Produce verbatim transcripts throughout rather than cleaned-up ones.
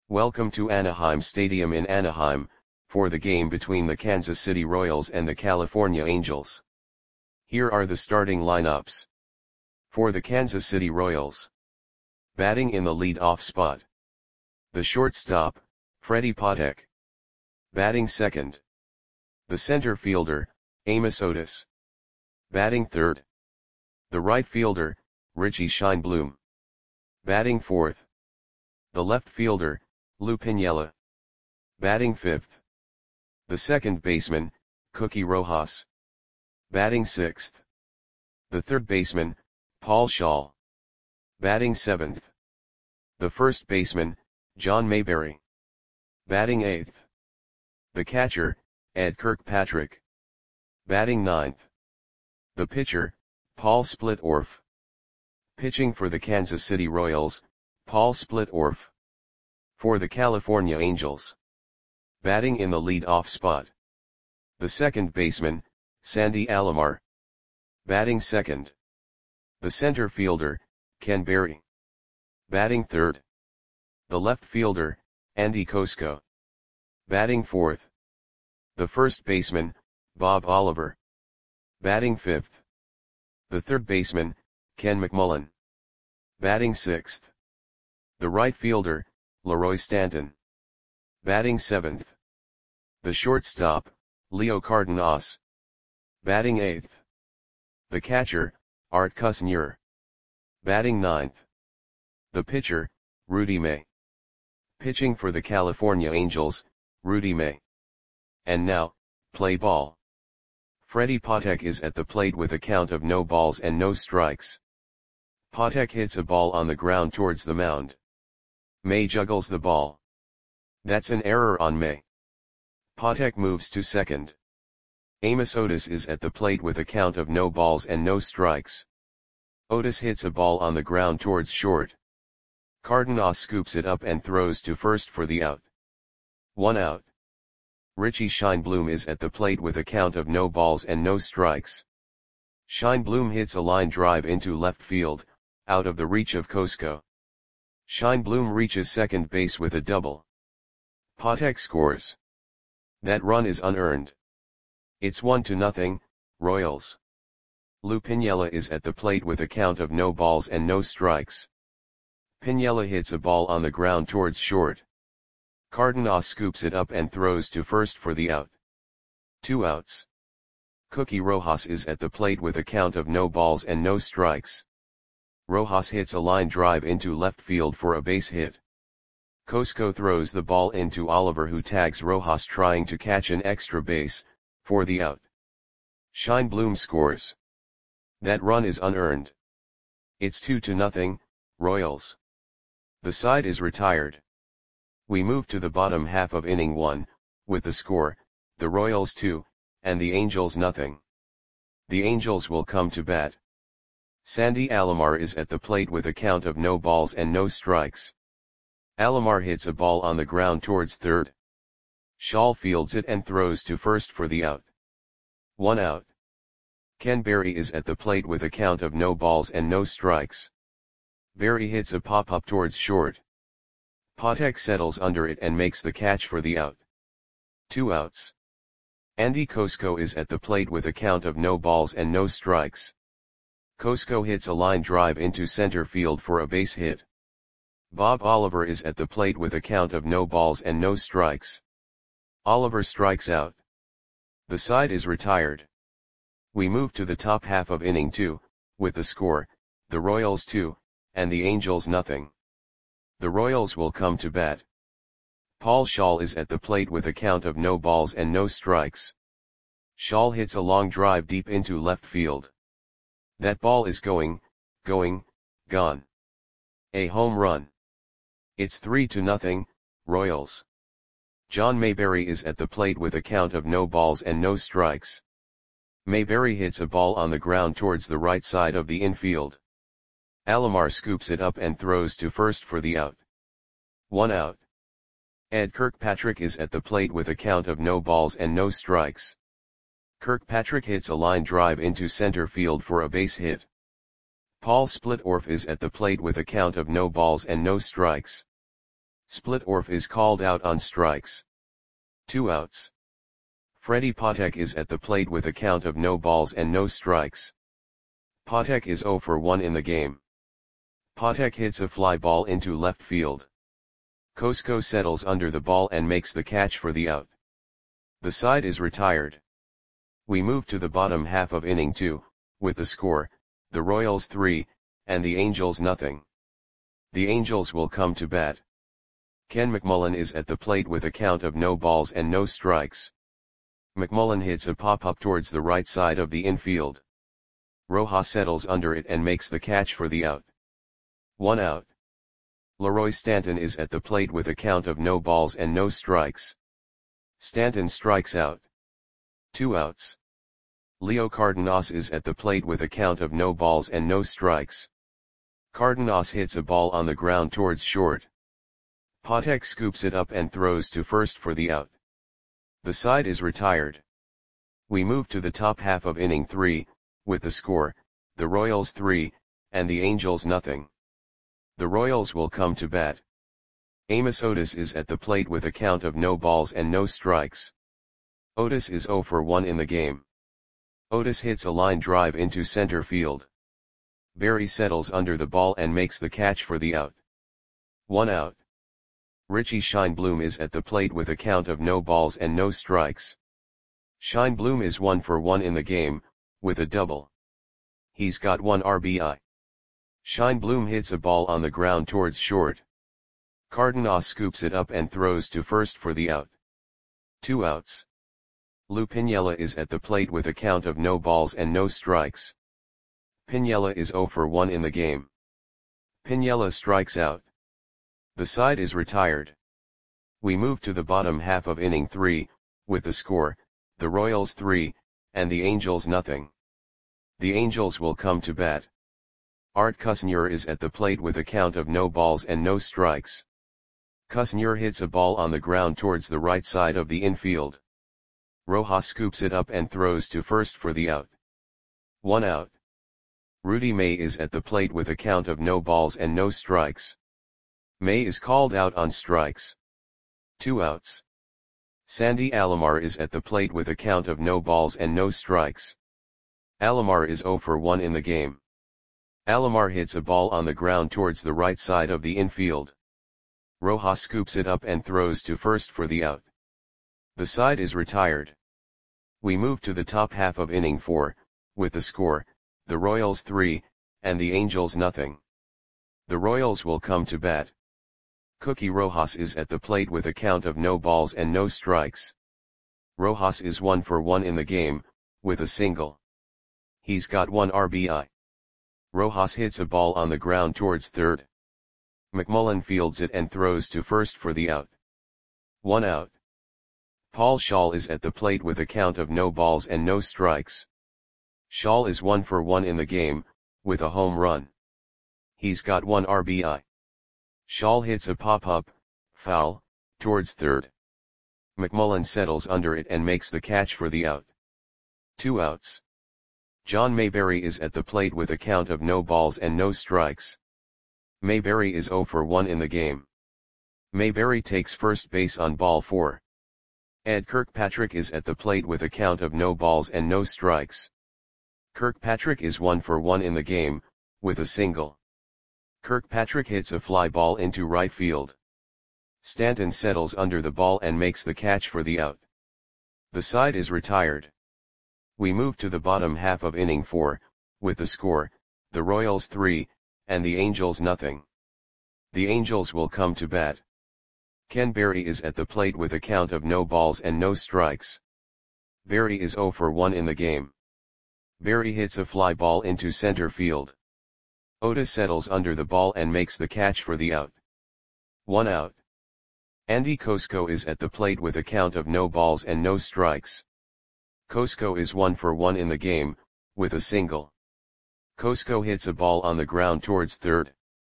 Welcome to Anaheim Stadium in Anaheim, for the game between the Kansas City Royals and the California Angels. Here are the starting lineups. For the Kansas City Royals. Batting in the lead-off spot. The shortstop, Freddie Patek. Batting second. The center fielder, Amos Otis. Batting third. The right fielder, Richie Scheinblum. Batting fourth. The left fielder, Lou Piniella. Batting fifth. The second baseman, Cookie Rojas. Batting sixth. The third baseman, Paul Schaal. Batting seventh. The first baseman, John Mayberry. Batting eighth. The catcher, Ed Kirkpatrick. Batting ninth. The pitcher, Paul Splitorf. Pitching for the Kansas City Royals, Paul Splitorf. For the California Angels. Batting in the lead-off spot. The second baseman, Sandy Alomar. Batting second. The center fielder, Ken Berry. Batting third. The left fielder, Andy Kosko. Batting fourth. The first baseman, Bob Oliver. Batting fifth. The third baseman, Ken McMullen. Batting sixth. The right fielder, Leroy Stanton. Batting seventh. The shortstop, Leo Cardenas. Batting eighth. The catcher, Art Kusnyer. Batting ninth. The pitcher, Rudy May. Pitching for the California Angels, Rudy May. And now, play ball. Freddie Patek is at the plate with a count of no balls and no strikes. Patek hits a ball on the ground towards the mound. May juggles the ball. That's an error on May. Patek moves to second. Amos Otis is at the plate with a count of no balls and no strikes. Otis hits a ball on the ground towards short. Cardenas scoops it up and throws to first for the out. One out. Richie Scheinblum is at the plate with a count of no balls and no strikes. Scheinblum hits a line drive into left field, out of the reach of Kosko. Scheinblum reaches second base with a double. Patek scores. That run is unearned. It's one to nothing, Royals. Lou Piniella is at the plate with a count of no balls and no strikes. Piniella hits a ball on the ground towards short. Cardenas scoops it up and throws to first for the out. Two outs. Cookie Rojas is at the plate with a count of no balls and no strikes. Rojas hits a line drive into left field for a base hit. Kosko throws the ball into Oliver, who tags Rojas trying to catch an extra base, for the out. Scheinblum scores. That run is unearned. It's two to nothing, Royals. The side is retired. We move to the bottom half of inning one, with the score, the Royals two, and the Angels nothing. The Angels will come to bat. Sandy Alomar is at the plate with a count of no balls and no strikes. Alomar hits a ball on the ground towards third. Schaal fields it and throws to first for the out. One out. Ken Berry is at the plate with a count of no balls and no strikes. Berry hits a pop-up towards short. Patek settles under it and makes the catch for the out. Two outs. Andy Kosko is at the plate with a count of no balls and no strikes. Kosko hits a line drive into center field for a base hit. Bob Oliver is at the plate with a count of no balls and no strikes. Oliver strikes out. The side is retired. We move to the top half of inning two, with the score, the Royals two, and the Angels nothing. The Royals will come to bat. Paul Schaal is at the plate with a count of no balls and no strikes. Schaal hits a long drive deep into left field. That ball is going, going, gone. A home run. It's three to nothing, Royals. John Mayberry is at the plate with a count of no balls and no strikes. Mayberry hits a ball on the ground towards the right side of the infield. Alomar scoops it up and throws to first for the out. One out. Ed Kirkpatrick is at the plate with a count of no balls and no strikes. Kirkpatrick hits a line drive into center field for a base hit. Paul Splitorf is at the plate with a count of no balls and no strikes. Splitorf is called out on strikes. Two outs. Freddy Patek is at the plate with a count of no balls and no strikes. Patek is zero for one in the game. Patek hits a fly ball into left field. Kosko settles under the ball and makes the catch for the out. The side is retired. We move to the bottom half of inning two, with the score, the Royals three, and the Angels nothing. The Angels will come to bat. Ken McMullen is at the plate with a count of no balls and no strikes. McMullen hits a pop-up towards the right side of the infield. Rojas settles under it and makes the catch for the out. One out. Leroy Stanton is at the plate with a count of no balls and no strikes. Stanton strikes out. Two outs. Leo Cardenas is at the plate with a count of no balls and no strikes. Cardenas hits a ball on the ground towards short. Patek scoops it up and throws to first for the out. The side is retired. We move to the top half of inning three, with the score, the Royals three, and the Angels nothing. The Royals will come to bat. Amos Otis is at the plate with a count of no balls and no strikes. Otis is zero for one in the game. Otis hits a line drive into center field. Barry settles under the ball and makes the catch for the out. One out. Richie Scheinblum is at the plate with a count of no balls and no strikes. Scheinblum is one for one in the game, with a double. He's got one R B I. Scheinblum hits a ball on the ground towards short. Cardenas scoops it up and throws to first for the out. Two outs. Lou Piniella is at the plate with a count of no balls and no strikes. Piniella is zero for one in the game. Piniella strikes out. The side is retired. We move to the bottom half of inning three, with the score, the Royals three, and the Angels nothing. The Angels will come to bat. Art Kusnier is at the plate with a count of no balls and no strikes. Kusnier hits a ball on the ground towards the right side of the infield. Rojas scoops it up and throws to first for the out. One out. Rudy May is at the plate with a count of no balls and no strikes. May is called out on strikes. Two outs. Sandy Alomar is at the plate with a count of no balls and no strikes. Alomar is zero for one in the game. Alomar hits a ball on the ground towards the right side of the infield. Rojas scoops it up and throws to first for the out. The side is retired. We move to the top half of inning four, with the score, the Royals three, and the Angels nothing. The Royals will come to bat. Cookie Rojas is at the plate with a count of no balls and no strikes. Rojas is one for one in the game, with a single. He's got one R B I. Rojas hits a ball on the ground towards third. McMullen fields it and throws to first for the out. One out. Paul Schall is at the plate with a count of no balls and no strikes. Schall is one for one in the game, with a home run. He's got one R B I. Schall hits a pop-up, foul, towards third. McMullen settles under it and makes the catch for the out. Two outs. John Mayberry is at the plate with a count of no balls and no strikes. Mayberry is zero for one in the game. Mayberry takes first base on ball four. Ed Kirkpatrick is at the plate with a count of no balls and no strikes. Kirkpatrick is one for one in the game, with a single. Kirkpatrick hits a fly ball into right field. Stanton settles under the ball and makes the catch for the out. The side is retired. We move to the bottom half of inning four, with the score, the Royals three, and the Angels nothing. The Angels will come to bat. Ken Berry is at the plate with a count of no balls and no strikes. Berry is zero for one in the game. Berry hits a fly ball into center field. Otis settles under the ball and makes the catch for the out. One out. Andy Kosko is at the plate with a count of no balls and no strikes. Kosko is one for one in the game, with a single. Kosko hits a ball on the ground towards third.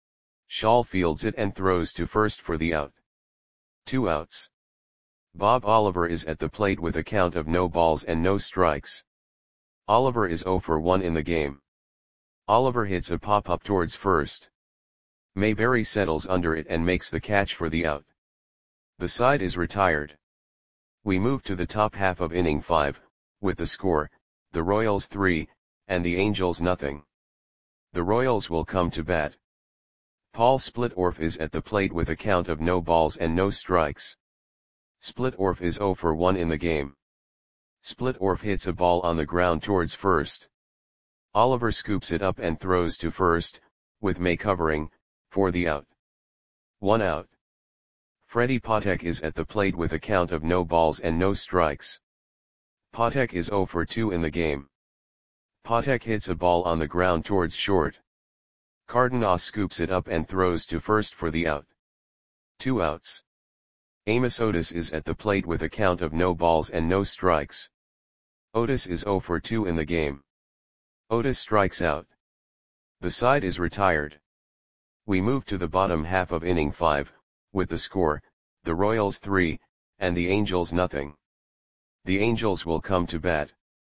Schall fields it and throws to first for the out. Two outs. Bob Oliver is at the plate with a count of no balls and no strikes. Oliver is zero for one in the game. Oliver hits a pop-up towards first. Mayberry settles under it and makes the catch for the out. The side is retired. We move to the top half of inning five, with the score, the Royals three, and the Angels nothing. The Royals will come to bat. Paul Splitorf is at the plate with a count of no balls and no strikes. Splitorf is zero for one in the game. Splitorf hits a ball on the ground towards first. Oliver scoops it up and throws to first, with May covering, for the out. One out. Freddie Patek is at the plate with a count of no balls and no strikes. Patek is zero for two in the game. Patek hits a ball on the ground towards short. Cardenas scoops it up and throws to first for the out. Two outs. Amos Otis is at the plate with a count of no balls and no strikes. Otis is zero for two in the game. Otis strikes out. The side is retired. We move to the bottom half of inning five, with the score, the Royals three, and the Angels nothing. The Angels will come to bat.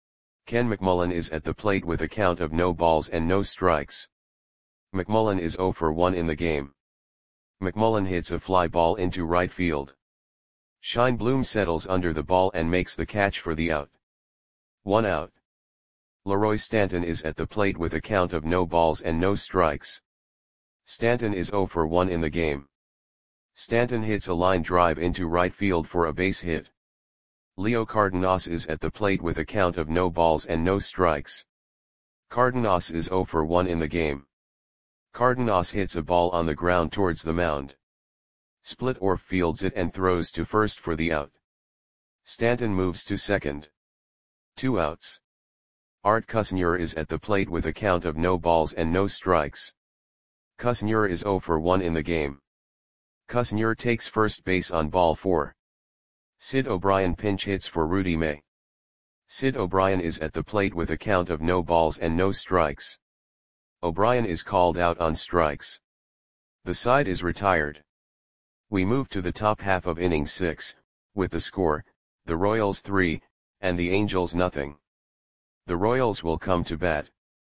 Ken McMullen is at the plate with a count of no balls and no strikes. McMullen is zero for one in the game. McMullen hits a fly ball into right field. Scheinblum settles under the ball and makes the catch for the out. One out. Leroy Stanton is at the plate with a count of no balls and no strikes. Stanton is zero for one in the game. Stanton hits a line drive into right field for a base hit. Leo Cardenas is at the plate with a count of no balls and no strikes. Cardenas is zero for one in the game. Cardenas hits a ball on the ground towards the mound. Splitorf fields it and throws to first for the out. Stanton moves to second. Two outs. Art Cusnier is at the plate with a count of no balls and no strikes. Cusnier is zero for one in the game. Cusnier takes first base on ball four. Sid O'Brien pinch hits for Rudy May. Sid O'Brien is at the plate with a count of no balls and no strikes. O'Brien is called out on strikes. The side is retired. We move to the top half of inning six, with the score, the Royals three, and the Angels nothing. The Royals will come to bat.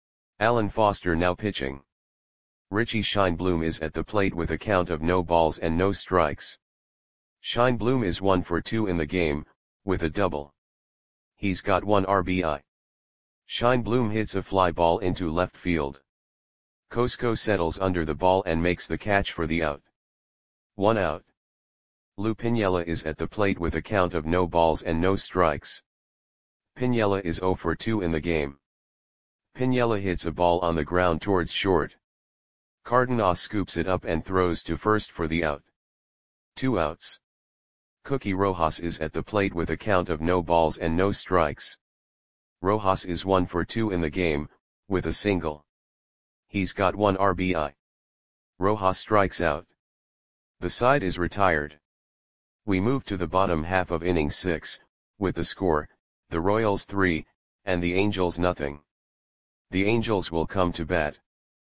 Alan Foster now pitching. Richie Scheinblum is at the plate with a count of no balls and no strikes. Scheinblum is one for two in the game, with a double. He's got one R B I. Scheinblum hits a fly ball into left field. Cosco settles under the ball and makes the catch for the out. One out. Lou Piniella is at the plate with a count of no balls and no strikes. Piniella is zero for two in the game. Piniella hits a ball on the ground towards short. Cardenas scoops it up and throws to first for the out. Two outs. Cookie Rojas is at the plate with a count of no balls and no strikes. Rojas is one for two in the game, with a single. He's got one R B I. Rojas strikes out. The side is retired. We move to the bottom half of inning six, with the score, the Royals three, and the Angels nothing. The Angels will come to bat.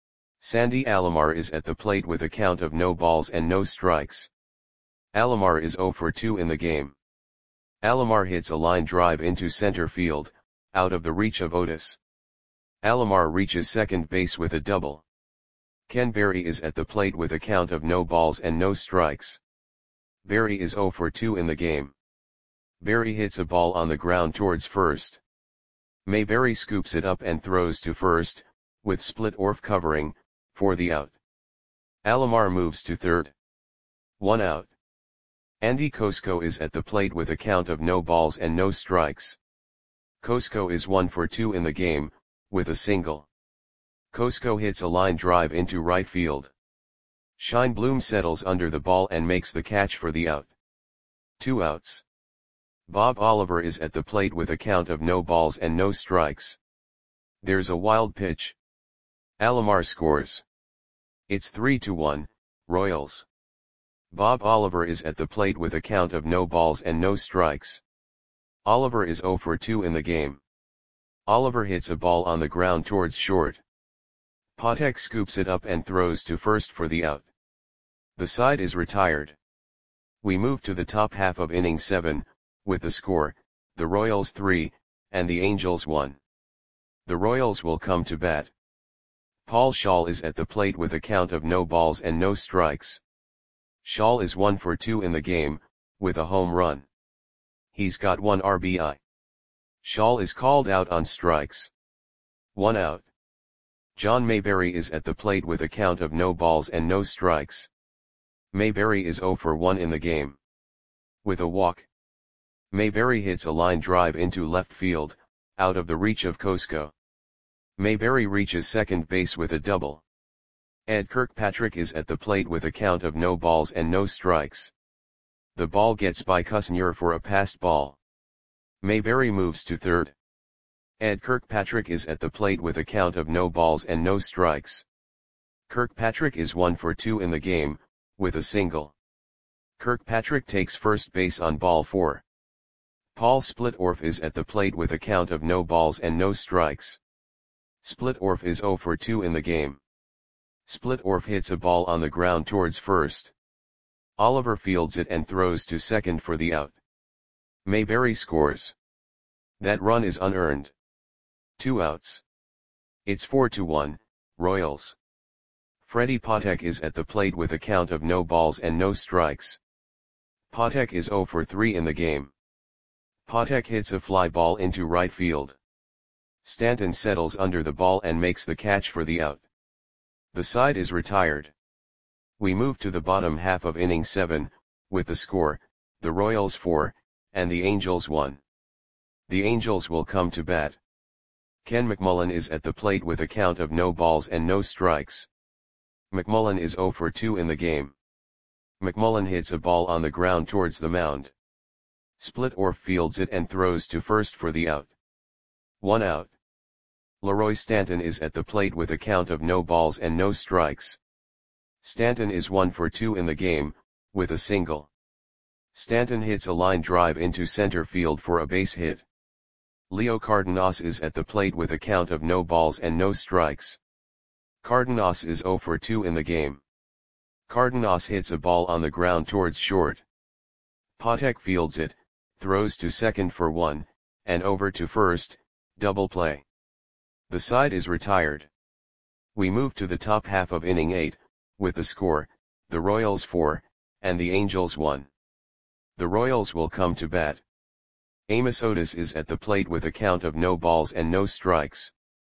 Sandy Alomar is at the plate with a count of no balls and no strikes. Alomar is zero for two in the game. Alomar hits a line drive into center field, out of the reach of Otis. Alomar reaches second base with a double. Ken Berry is at the plate with a count of no balls and no strikes. Berry is zero for two in the game. Berry hits a ball on the ground towards first. Mayberry scoops it up and throws to first, with Splitorf covering, for the out. Alomar moves to third. One out. Andy Cosco is at the plate with a count of no balls and no strikes. Cosco is one for two in the game, with a single. Cosco hits a line drive into right field. Scheinblum settles under the ball and makes the catch for the out. Two outs. Bob Oliver is at the plate with a count of no balls and no strikes. There's a wild pitch. Alomar scores. It's three to one, Royals. Bob Oliver is at the plate with a count of no balls and no strikes. Oliver is zero for two in the game. Oliver hits a ball on the ground towards short. Patek scoops it up and throws to first for the out. The side is retired. We move to the top half of inning seven, with the score, the Royals three, and the Angels one. The Royals will come to bat. Paul Schall is at the plate with a count of no balls and no strikes. Schall is one for two in the game, with a home run. He's got one R B I. Shaw is called out on strikes. One out. John Mayberry is at the plate with a count of no balls and no strikes. Mayberry is zero for one in the game. With a walk, Mayberry hits a line drive into left field, out of the reach of Cosco. Mayberry reaches second base with a double. Ed Kirkpatrick is at the plate with a count of no balls and no strikes. The ball gets by Cusnier for a passed ball. Mayberry moves to third. Ed Kirkpatrick is at the plate with a count of no balls and no strikes. Kirkpatrick is one for two in the game, with a single. Kirkpatrick takes first base on ball four. Paul Splitorf is at the plate with a count of no balls and no strikes. Splitorf is zero for two in the game. Splitorf hits a ball on the ground towards first. Oliver fields it and throws to second for the out. Mayberry scores. That run is unearned. Two outs. It's four to one, Royals. Freddie Patek is at the plate with a count of no balls and no strikes. Patek is zero for three in the game. Patek hits a fly ball into right field. Stanton settles under the ball and makes the catch for the out. The side is retired. We move to the bottom half of inning seven, with the score, the Royals four, and the Angels one. The Angels will come to bat. Ken McMullen is at the plate with a count of no balls and no strikes. McMullen is zero for two in the game. McMullen hits a ball on the ground towards the mound. Splitorf fields it and throws to first for the out. One out. Leroy Stanton is at the plate with a count of no balls and no strikes. Stanton is one for two in the game, with a single. Stanton hits a line drive into center field for a base hit. Leo Cardenas is at the plate with a count of no balls and no strikes. Cardenas is zero for two in the game. Cardenas hits a ball on the ground towards short. Patek fields it, throws to second for one, and over to first, double play. The side is retired. We move to the top half of inning eight, with the score, the Royals four, and the Angels one. The Royals will come to bat. Amos Otis is at the plate with a count of no balls and no strikes.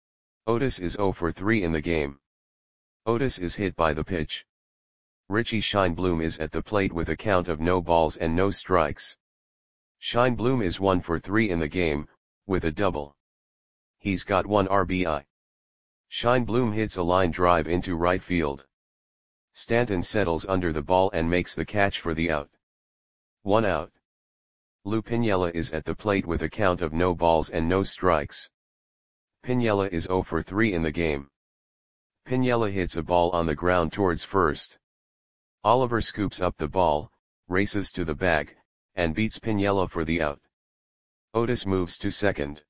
Otis is zero for three in the game. Otis is hit by the pitch. Richie Scheinblum is at the plate with a count of no balls and no strikes. Scheinblum is one for three in the game, with a double. He's got one R B I. Scheinblum hits a line drive into right field. Stanton settles under the ball and makes the catch for the out. One out. Lou Piniella is at the plate with a count of no balls and no strikes. Piniella is zero for three in the game. Piniella hits a ball on the ground towards first. Oliver scoops up the ball, races to the bag, and beats Piniella for the out. Otis moves to second.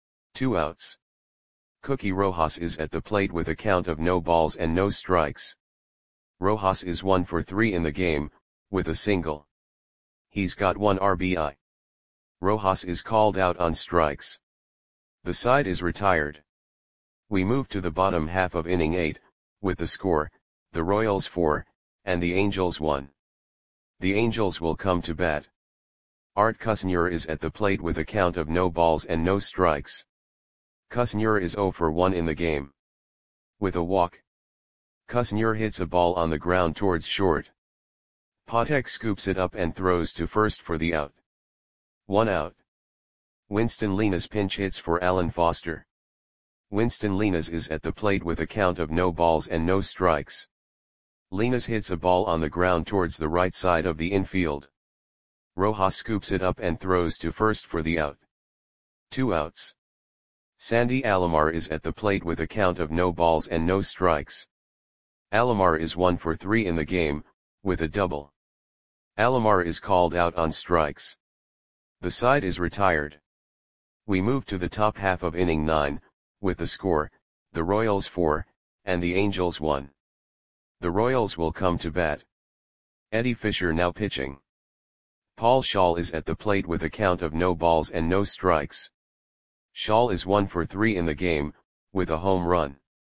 Two outs. Cookie Rojas is at the plate with a count of no balls and no strikes. Rojas is one for three in the game, with a single. He's got one R B I. Rojas is called out on strikes. The side is retired. We move to the bottom half of inning eight, with the score, the Royals four, and the Angels one. The Angels will come to bat. Art Cusnier is at the plate with a count of no balls and no strikes. Cusnier is zero for one in the game. With a walk, Cusnier hits a ball on the ground towards short. Patek scoops it up and throws to first for the out. One out. Winston Linas pinch hits for Alan Foster. Winston Linas is at the plate with a count of no balls and no strikes. Linas hits a ball on the ground towards the right side of the infield. Rojas scoops it up and throws to first for the out. Two outs. Sandy Alomar is at the plate with a count of no balls and no strikes. Alomar is one for three in the game, with a double. Alomar is called out on strikes. The side is retired. We move to the top half of inning nine, with the score, the Royals four, and the Angels one. The Royals will come to bat. Eddie Fisher now pitching. Paul Shaw is at the plate with a count of no balls and no strikes. Shaw is one for three in the game, with a home run.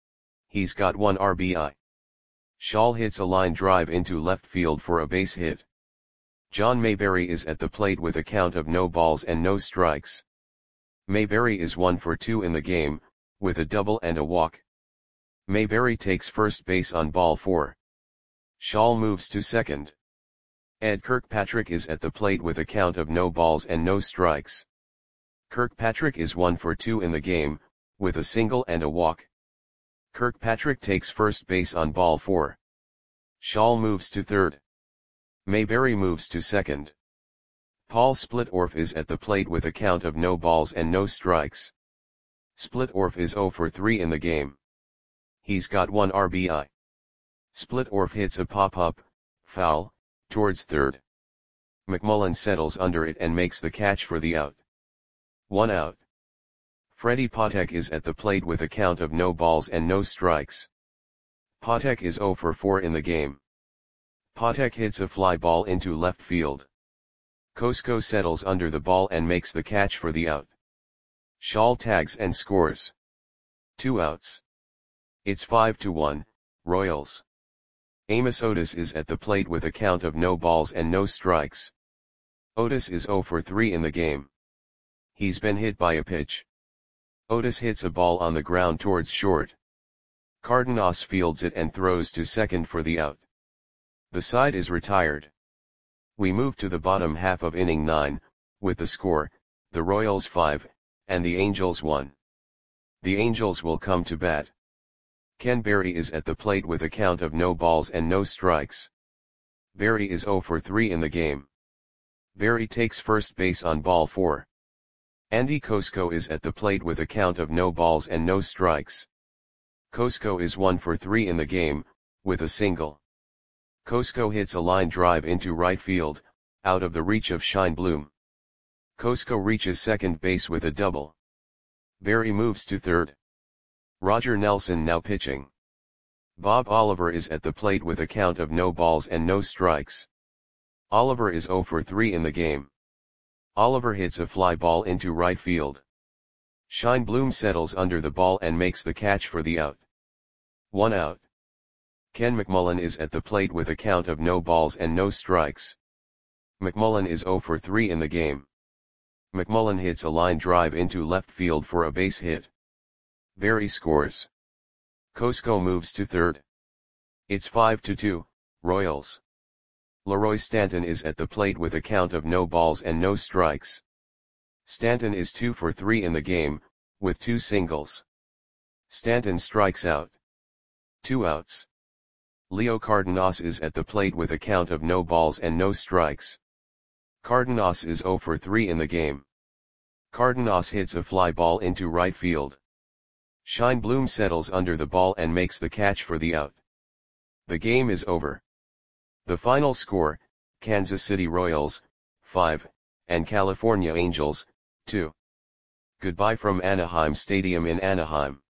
He's got one R B I. Shaw hits a line drive into left field for a base hit. John Mayberry is at the plate with a count of no balls and no strikes. Mayberry is one for two in the game, with a double and a walk. Mayberry takes first base on ball four. Shaw moves to second. Ed Kirkpatrick is at the plate with a count of no balls and no strikes. Kirkpatrick is one for two in the game, with a single and a walk. Kirkpatrick takes first base on ball four. Shaw moves to third. Mayberry moves to second. Paul Splitorf is at the plate with a count of no balls and no strikes. Splitorf is zero for three in the game. He's got one R B I. Splitorf hits a pop-up, foul, towards third. McMullen settles under it and makes the catch for the out. One out. Freddie Patek is at the plate with a count of no balls and no strikes. Patek is zero for four in the game. Patek hits a fly ball into left field. Kosko settles under the ball and makes the catch for the out. Shaw tags and scores. Two outs. It's five to one, Royals. Amos Otis is at the plate with a count of no balls and no strikes. Otis is zero for three in the game. He's been hit by a pitch. Otis hits a ball on the ground towards short. Cardenas fields it and throws to second for the out. The side is retired. We move to the bottom half of inning nine, with the score, the Royals five, and the Angels one. The Angels will come to bat. Ken Berry is at the plate with a count of no balls and no strikes. Berry is zero for three in the game. Berry takes first base on ball four. Andy Kosko is at the plate with a count of no balls and no strikes. Kosko is one for three in the game, with a single. Kosko hits a line drive into right field, out of the reach of Shine Bloom. Kosko reaches second base with a double. Berry moves to third. Roger Nelson now pitching. Bob Oliver is at the plate with a count of no balls and no strikes. Oliver is zero for three in the game. Oliver hits a fly ball into right field. Shine Bloom settles under the ball and makes the catch for the out. One out. Ken McMullen is at the plate with a count of no balls and no strikes. McMullen is zero for three in the game. McMullen hits a line drive into left field for a base hit. Berry scores. Kosko moves to third. It's five to two, Royals. Leroy Stanton is at the plate with a count of no balls and no strikes. Stanton is two for three in the game, with two singles. Stanton strikes out. Two outs. Leo Cardenas is at the plate with a count of no balls and no strikes. Cardenas is zero for three in the game. Cardenas hits a fly ball into right field. Shine Bloom settles under the ball and makes the catch for the out. The game is over. The final score, Kansas City Royals, five, and California Angels, two. Goodbye from Anaheim Stadium in Anaheim.